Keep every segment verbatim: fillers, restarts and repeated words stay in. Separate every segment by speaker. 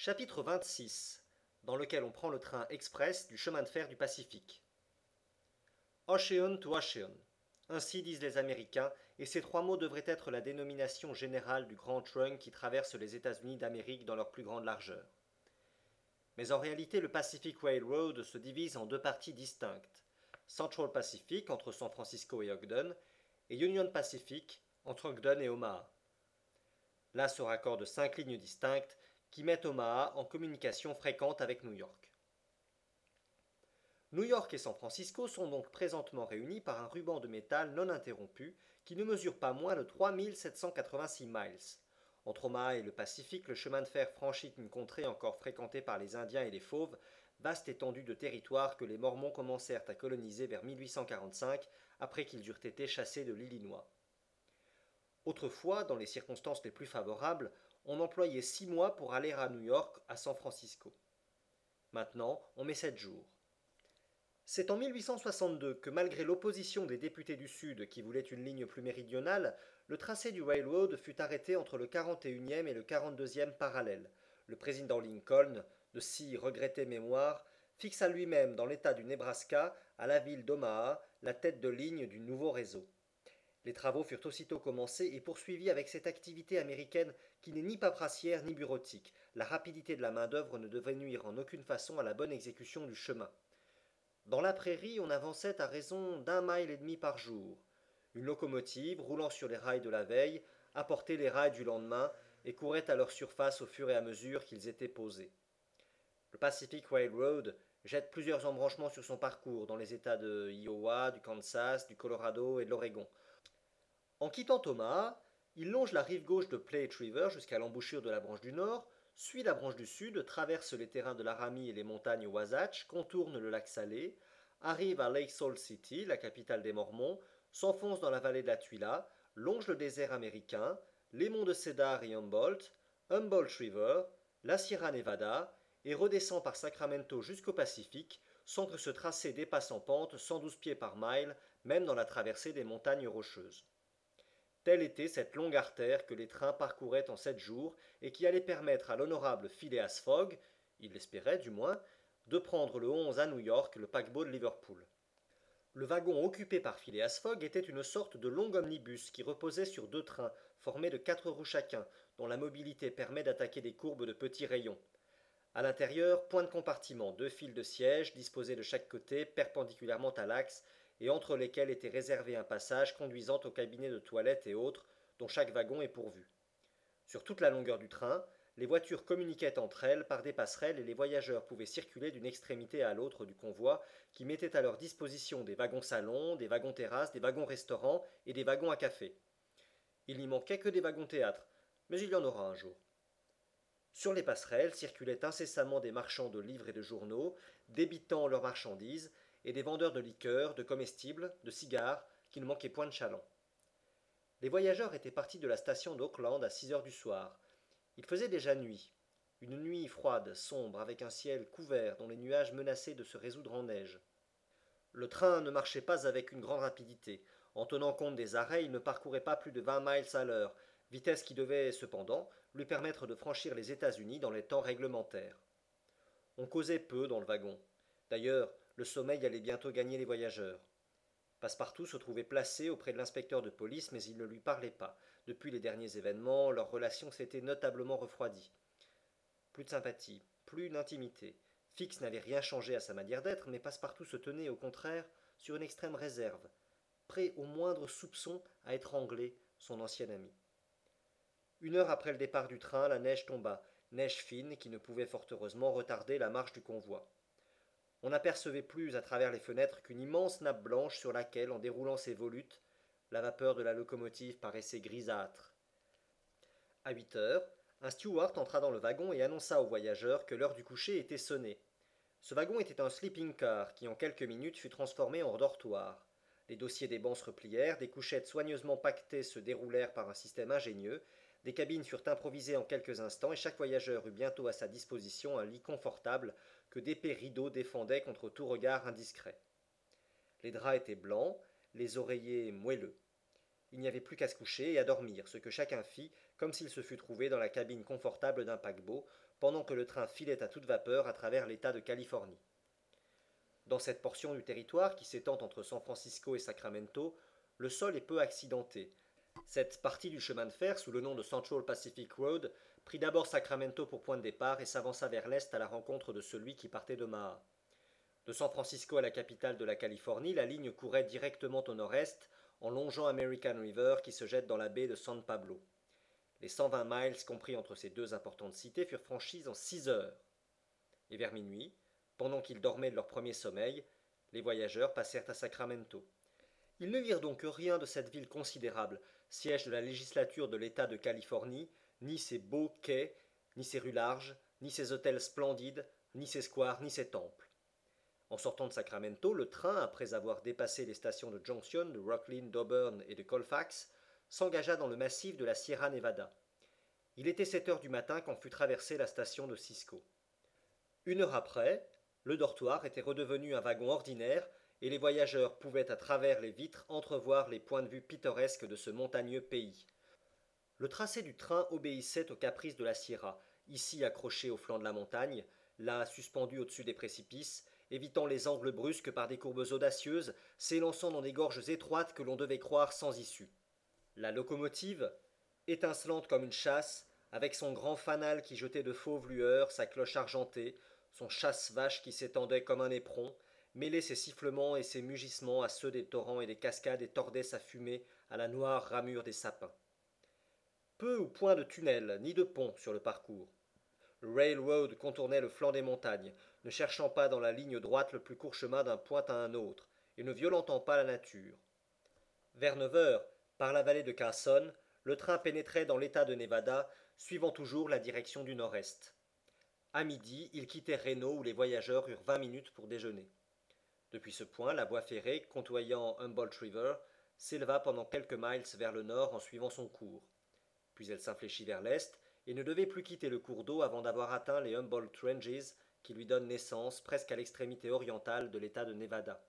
Speaker 1: Chapitre vingt-six, dans lequel on prend le train express du chemin de fer du Pacifique. Ocean to Ocean. Ainsi disent les Américains, et ces trois mots devraient être la dénomination générale du grand trunk qui traverse les États-Unis d'Amérique dans leur plus grande largeur. Mais en réalité, le Pacific Railroad se divise en deux parties distinctes. Central Pacific, entre San Francisco et Ogden, et Union Pacific, entre Ogden et Omaha. Là se raccordent cinq lignes distinctes qui mettent Omaha en communication fréquente avec New York. New York et San Francisco sont donc présentement réunis par un ruban de métal non interrompu qui ne mesure pas moins de trois mille sept cent quatre-vingt-six miles. Entre Omaha et le Pacifique, le chemin de fer franchit une contrée encore fréquentée par les Indiens et les Fauves, vaste étendue de territoire que les Mormons commencèrent à coloniser vers mille huit cent quarante-cinq, après qu'ils eurent été chassés de l'Illinois. Autrefois, dans les circonstances les plus favorables, on employait six mois pour aller à New York, à San Francisco. Maintenant, on met sept jours. C'est en mille huit cent soixante-deux que, malgré l'opposition des députés du Sud qui voulaient une ligne plus méridionale, le tracé du railroad fut arrêté entre le quarante et unième et le quarante-deuxième parallèle. Le président Lincoln, de si regrettée mémoire, fixa lui-même dans l'État du Nebraska, à la ville d'Omaha, la tête de ligne du nouveau réseau. Les travaux furent aussitôt commencés et poursuivis avec cette activité américaine qui n'est ni paperassière ni bureautique. La rapidité de la main-d'œuvre ne devait nuire en aucune façon à la bonne exécution du chemin. Dans la prairie, on avançait à raison d'un mile et demi par jour. Une locomotive, roulant sur les rails de la veille, apportait les rails du lendemain et courait à leur surface au fur et à mesure qu'ils étaient posés. Le Pacific Railroad jette plusieurs embranchements sur son parcours dans les États de Iowa, du Kansas, du Colorado et de l'Oregon. En quittant Omaha, il longe la rive gauche de Platte River jusqu'à l'embouchure de la branche du nord, suit la branche du sud, traverse les terrains de Laramie et les montagnes Wasatch, contourne le lac Salé, arrive à Lake Salt City, la capitale des Mormons, s'enfonce dans la vallée de la Tuila, longe le désert américain, les monts de Cedar et Humboldt, Humboldt River, la Sierra Nevada, et redescend par Sacramento jusqu'au Pacifique, sans que ce tracé dépasse en pente cent douze pieds par mile, même dans la traversée des montagnes rocheuses. Telle était cette longue artère que les trains parcouraient en sept jours et qui allait permettre à l'honorable Phileas Fogg, il l'espérait du moins, de prendre le onze à New York le paquebot de Liverpool. Le wagon occupé par Phileas Fogg était une sorte de long omnibus qui reposait sur deux trains formés de quatre roues chacun, dont la mobilité permet d'attaquer des courbes de petits rayons. À l'intérieur, point de compartiment, deux files de sièges disposés de chaque côté, perpendiculairement à l'axe, et entre lesquels était réservé un passage conduisant au cabinet de toilette et autres, dont chaque wagon est pourvu. Sur toute la longueur du train, les voitures communiquaient entre elles par des passerelles et les voyageurs pouvaient circuler d'une extrémité à l'autre du convoi qui mettait à leur disposition des wagons salons, des wagons terrasses, des wagons restaurants et des wagons à café. Il n'y manquait que des wagons théâtre, mais il y en aura un jour. Sur les passerelles circulaient incessamment des marchands de livres et de journaux, débitant leurs marchandises, et des vendeurs de liqueurs, de comestibles, de cigares, qui ne manquaient point de chalands. Les voyageurs étaient partis de la station d'Auckland à six heures du soir. Il faisait déjà nuit. Une nuit froide, sombre, avec un ciel couvert dont les nuages menaçaient de se résoudre en neige. Le train ne marchait pas avec une grande rapidité. En tenant compte des arrêts, il ne parcourait pas plus de vingt miles à l'heure, vitesse qui devait, cependant, lui permettre de franchir les États-Unis dans les temps réglementaires. On causait peu dans le wagon. D'ailleurs, le sommeil allait bientôt gagner les voyageurs. Passepartout se trouvait placé auprès de l'inspecteur de police, mais il ne lui parlait pas. Depuis les derniers événements, leur relation s'était notablement refroidie. Plus de sympathie, plus d'intimité. Fix n'avait rien changé à sa manière d'être, mais Passepartout se tenait, au contraire, sur une extrême réserve, prêt au moindre soupçon à étrangler son ancien ami. Une heure après le départ du train, la neige tomba, neige fine qui ne pouvait fort heureusement retarder la marche du convoi. On n'apercevait plus à travers les fenêtres qu'une immense nappe blanche sur laquelle, en déroulant ses volutes, la vapeur de la locomotive paraissait grisâtre. À huit heures, un steward entra dans le wagon et annonça aux voyageurs que l'heure du coucher était sonnée. Ce wagon était un sleeping car qui, en quelques minutes, fut transformé en dortoir. Les dossiers des bancs se replièrent, des couchettes soigneusement paquetées se déroulèrent par un système ingénieux, des cabines furent improvisées en quelques instants et chaque voyageur eut bientôt à sa disposition un lit confortable que d'épais rideaux défendaient contre tout regard indiscret. Les draps étaient blancs, les oreillers moelleux. Il n'y avait plus qu'à se coucher et à dormir, ce que chacun fit, comme s'il se fût trouvé dans la cabine confortable d'un paquebot, pendant que le train filait à toute vapeur à travers l'État de Californie. Dans cette portion du territoire qui s'étend entre San Francisco et Sacramento, le sol est peu accidenté. Cette partie du chemin de fer, sous le nom de Central Pacific Road, prit d'abord Sacramento pour point de départ et s'avança vers l'est à la rencontre de celui qui partait d'Omaha. De San Francisco à la capitale de la Californie, la ligne courait directement au nord-est en longeant American River qui se jette dans la baie de San Pablo. Les cent vingt miles compris entre ces deux importantes cités furent franchis en six heures. Et vers minuit, pendant qu'ils dormaient de leur premier sommeil, les voyageurs passèrent à Sacramento. Ils ne virent donc rien de cette ville considérable, siège de la législature de l'État de Californie, ni ses beaux quais, ni ses rues larges, ni ses hôtels splendides, ni ses squares, ni ses temples. En sortant de Sacramento, le train, après avoir dépassé les stations de Junction, de Rocklin, d'Auburn et de Colfax, s'engagea dans le massif de la Sierra Nevada. Il était sept heures du matin quand fut traversée la station de Cisco. Une heure après, le dortoir était redevenu un wagon ordinaire et les voyageurs pouvaient à travers les vitres entrevoir les points de vue pittoresques de ce montagneux pays. Le tracé du train obéissait aux caprices de la Sierra, ici accroché au flanc de la montagne, là suspendu au-dessus des précipices, évitant les angles brusques par des courbes audacieuses, s'élançant dans des gorges étroites que l'on devait croire sans issue. La locomotive, étincelante comme une châsse, avec son grand fanal qui jetait de fauves lueurs, sa cloche argentée, son chasse-vache qui s'étendait comme un éperon, mêlait ses sifflements et ses mugissements à ceux des torrents et des cascades et tordait sa fumée à la noire ramure des sapins. Peu ou point de tunnel, ni de pont sur le parcours. Le railroad contournait le flanc des montagnes, ne cherchant pas dans la ligne droite le plus court chemin d'un point à un autre, et ne violentant pas la nature. Vers neuf heures, par la vallée de Carson, le train pénétrait dans l'État de Nevada, suivant toujours la direction du nord-est. À midi, il quittait Reno où les voyageurs eurent vingt minutes pour déjeuner. Depuis ce point, la voie ferrée, côtoyant Humboldt River, s'éleva pendant quelques miles vers le nord en suivant son cours. Puis elle s'infléchit vers l'est et ne devait plus quitter le cours d'eau avant d'avoir atteint les Humboldt Ranges qui lui donnent naissance presque à l'extrémité orientale de l'État de Nevada.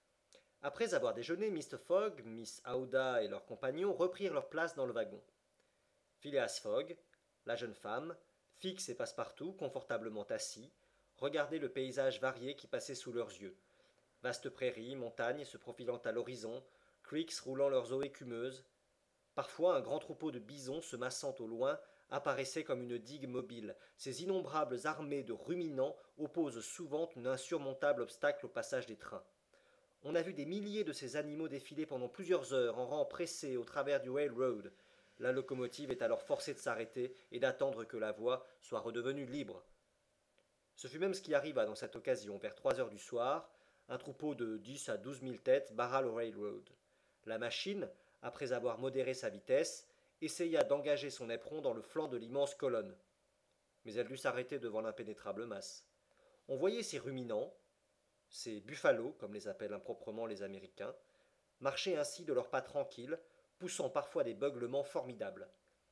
Speaker 1: Après avoir déjeuné, mister Fogg, miss Aouda et leurs compagnons reprirent leur place dans le wagon. Phileas Fogg, la jeune femme, Fix et Passepartout, confortablement assis, regardaient le paysage varié qui passait sous leurs yeux. Vastes prairies, montagnes se profilant à l'horizon, creeks roulant leurs eaux écumeuses. Parfois, un grand troupeau de bisons se massant au loin apparaissait comme une digue mobile. Ces innombrables armées de ruminants opposent souvent un insurmontable obstacle au passage des trains. On a vu des milliers de ces animaux défiler pendant plusieurs heures en rang pressé au travers du railroad. La locomotive est alors forcée de s'arrêter et d'attendre que la voie soit redevenue libre. Ce fut même ce qui arriva dans cette occasion. Vers trois heures du soir, un troupeau de dix à douze mille têtes barra le railroad. La machine, après avoir modéré sa vitesse, essaya d'engager son éperon dans le flanc de l'immense colonne. Mais elle dut s'arrêter devant l'impénétrable masse. On voyait ces ruminants, ces buffalos, comme les appellent improprement les Américains, marchaient ainsi de leurs pas tranquilles, poussant parfois des beuglements formidables.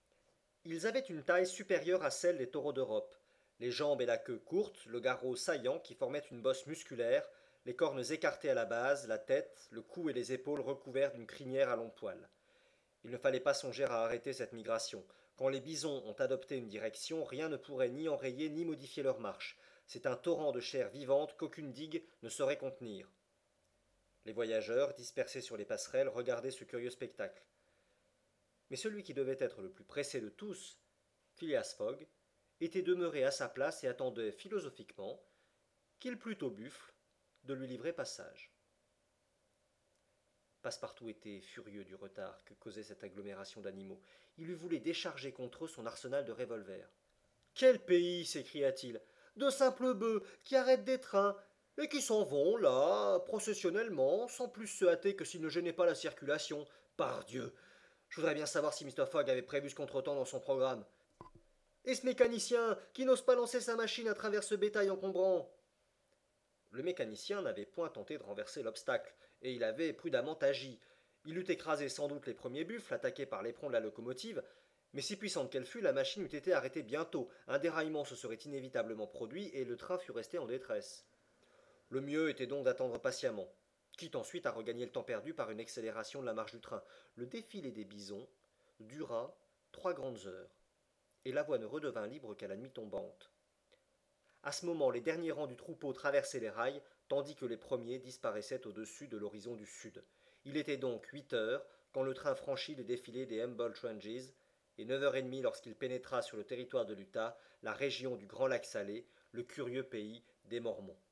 Speaker 1: Ils avaient une taille supérieure à celle des taureaux d'Europe, les jambes et la queue courtes, le garrot saillant qui formait une bosse musculaire, les cornes écartées à la base, la tête, le cou et les épaules recouverts d'une crinière à longs poils. Il ne fallait pas songer à arrêter cette migration. Quand les bisons ont adopté une direction, rien ne pourrait ni enrayer ni modifier leur marche. C'est un torrent de chair vivante qu'aucune digue ne saurait contenir. Les voyageurs, dispersés sur les passerelles, regardaient ce curieux spectacle. Mais celui qui devait être le plus pressé de tous, Phileas Fogg, était demeuré à sa place et attendait philosophiquement qu'il plût au buffle de lui livrer passage. Passepartout était furieux du retard que causait cette agglomération d'animaux. Il lui voulait décharger contre eux son arsenal de revolvers. « Quel pays » s'écria-t-il. « De simples bœufs qui arrêtent des trains et qui s'en vont, là, processionnellement, sans plus se hâter que s'ils ne gênaient pas la circulation. Pardieu ! Je voudrais bien savoir si mister Fogg avait prévu ce contretemps dans son programme. Et ce mécanicien qui n'ose pas lancer sa machine à travers ce bétail encombrant ?» Le mécanicien n'avait point tenté de renverser l'obstacle, et il avait prudemment agi. Il eût écrasé sans doute les premiers buffles attaqués par l'éperon de la locomotive, mais si puissante qu'elle fût, la machine eût été arrêtée bientôt. Un déraillement se serait inévitablement produit, et le train fût resté en détresse. Le mieux était donc d'attendre patiemment, quitte ensuite à regagner le temps perdu par une accélération de la marche du train. Le défilé des bisons dura trois grandes heures, et la voie ne redevint libre qu'à la nuit tombante. À ce moment, les derniers rangs du troupeau traversaient les rails, tandis que les premiers disparaissaient au-dessus de l'horizon du sud. Il était donc huit heures quand le train franchit le défilé des Humboldt Ranges, et neuf heures trente lorsqu'il pénétra sur le territoire de l'Utah, la région du Grand Lac Salé, le curieux pays des Mormons.